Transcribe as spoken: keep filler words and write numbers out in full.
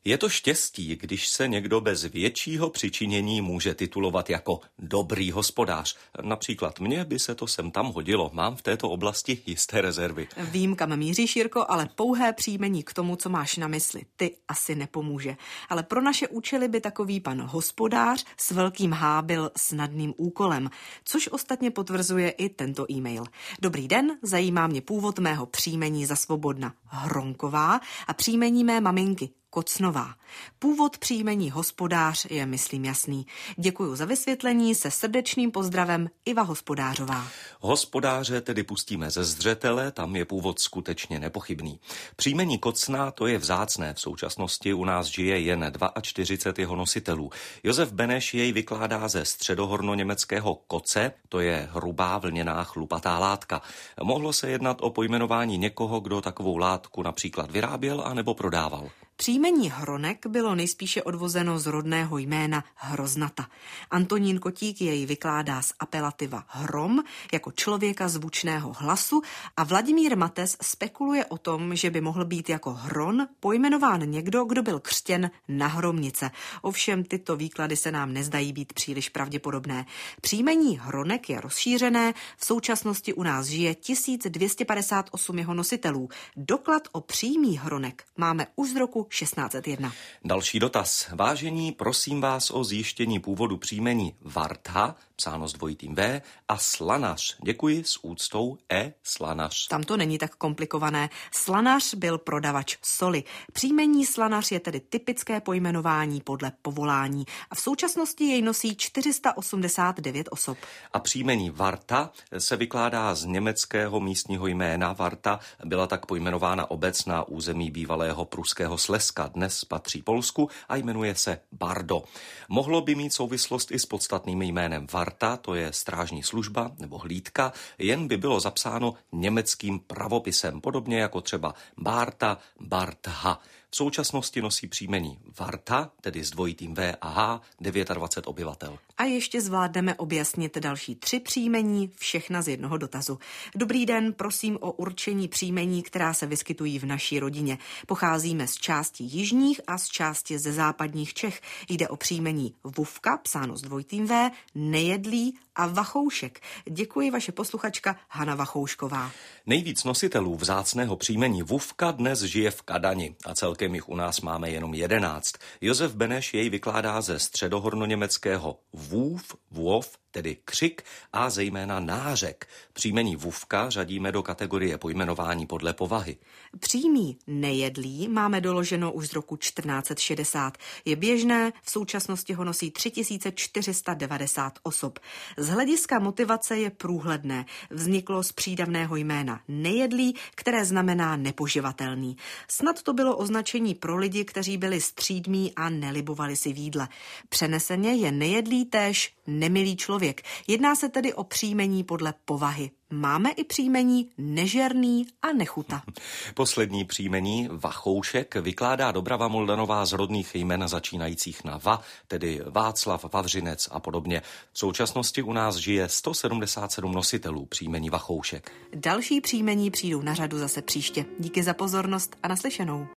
Je to štěstí, když se někdo bez většího přičinění může titulovat jako dobrý hospodář. Například mně by se to sem tam hodilo. Mám v této oblasti jisté rezervy. Vím, kam míříš, Jirko, ale pouhé příjmení k tomu, co máš na mysli, ty asi nepomůže. Ale pro naše účely by takový pan hospodář s velkým H byl snadným úkolem, což ostatně potvrzuje i tento e-mail. Dobrý den, zajímá mě původ mého příjmení za Svobodna Hronková a příjmení mé maminky Kocnová. Původ příjmení hospodář je, myslím, jasný. Děkuju za vysvětlení, se srdečným pozdravem Iva Hospodářová. Hospodáře tedy pustíme ze zřetele, tam je původ skutečně nepochybný. Příjmení Kocná to je vzácné, v současnosti u nás žije jen čtyřicet dva jeho nositelů. Josef Beneš jej vykládá ze středohornoněmeckého koce, to je hrubá vlněná chlupatá látka. Mohlo se jednat o pojmenování někoho, kdo takovou látku například vyráběl anebo prodával. Příjmení Hronek bylo nejspíše odvozeno z rodného jména Hroznata. Antonín Kotík jej vykládá z apelativa Hrom jako člověka zvučného hlasu a Vladimír Mates spekuluje o tom, že by mohl být jako Hron pojmenován někdo, kdo byl křtěn na Hromnice. Ovšem tyto výklady se nám nezdají být příliš pravděpodobné. Příjmení Hronek je rozšířené, v současnosti u nás žije tisíc dvě stě padesát osm jeho nositelů. Doklad o příjmí Hronek máme už z roku šestnáct set jedna. Další dotaz. Vážení, prosím vás o zjištění původu příjmení Vartha, psáno s dvojitým V, a Slanař. Děkuji, s úctou E. Slanař. Tam to není tak komplikované. Slanař byl prodavač soli. Příjmení Slanař je tedy typické pojmenování podle povolání a v současnosti jej nosí čtyři sta osmdesát devět osob. A příjmení Varta se vykládá z německého místního jména Varta. Byla tak pojmenována obec na území bývalého pruského Slezska, dnes patří Polsku a jmenuje se Bardo. Mohlo by mít souvislost i s podstatným jménem Varta, to je strážní služba nebo hlídka, jen by bylo zapsáno německým pravopisem, podobně jako třeba Barta, Bartha. V současnosti nosí příjmení Varta, tedy s dvojitým V a H, dvacet devět obyvatel. A ještě zvládneme objasnit další tři příjmení, všechna z jednoho dotazu. Dobrý den, prosím o určení příjmení, která se vyskytují v naší rodině. Pocházíme z části jižních a z části ze západních Čech. Jde o příjmení Vůvka, psáno s dvojitým V, Nejedlý a Vachoušek. Děkuji, vaše posluchačka Hana Vachoušková. Nejvíc nositelů vzácného příjmení Vůvka dnes žije v Kadani a celkem jich u nás máme jenom jedenáct. Josef Beneš jej vykládá ze středohornoněmeckého Vův, Vův, tedy křik a zejména nářek. Příjmení Vůvka řadíme do kategorie pojmenování podle povahy. Příjmí Nejedlý máme doloženo už z roku čtrnáct set šedesát. Je běžné, v současnosti ho nosí tři tisíce čtyři sta devadesát osob. Z hlediska motivace je průhledné. Vzniklo z přídavného jména Nejedlý, které znamená nepoživatelný. Snad to bylo označení pro lidi, kteří byli střídmí a nelibovali si v jídle. Přeneseně je Nejedlý též nemilý člověk. Jedná se tedy o příjmení podle povahy. Máme i příjmení Nežerný a Nechuta. Poslední příjmení Vachoušek vykládá Dobrava Moldanová z rodných jmen začínajících na Va, tedy Václav, Vavřinec a podobně. V současnosti u nás žije sto sedmdesát sedm nositelů příjmení Vachoušek. Další příjmení přijdou na řadu zase příště. Díky za pozornost a naslyšenou.